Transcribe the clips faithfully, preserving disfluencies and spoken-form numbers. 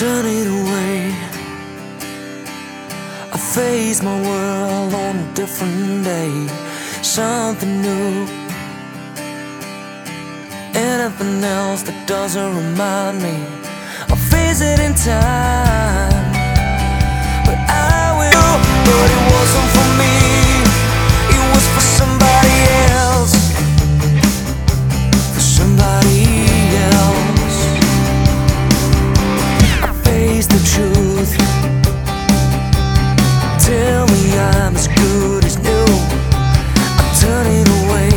turn it away. I face my world on a different day. Something new, anything else that doesn't remind me. I'll face it in time, but I will. But it wasn't for me, it was for somebody else. For somebody else. I face the truth. Tell me I'm as good as new. I turn it away.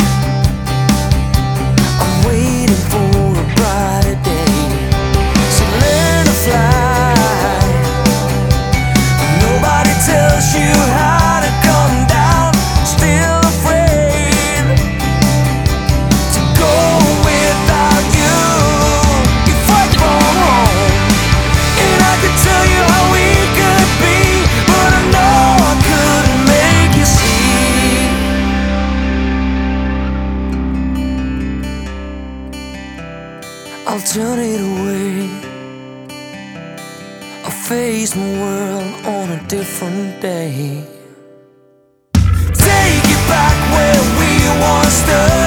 I'm waiting for a brighter day. So learn to fly. Nobody tells you how to come down. Still afraid to go without you. You fight for home, and I could tell you how we could be, but I know I couldn't make you see. I'll turn it away. I'll face my world on a different day. Take it back where we once stood.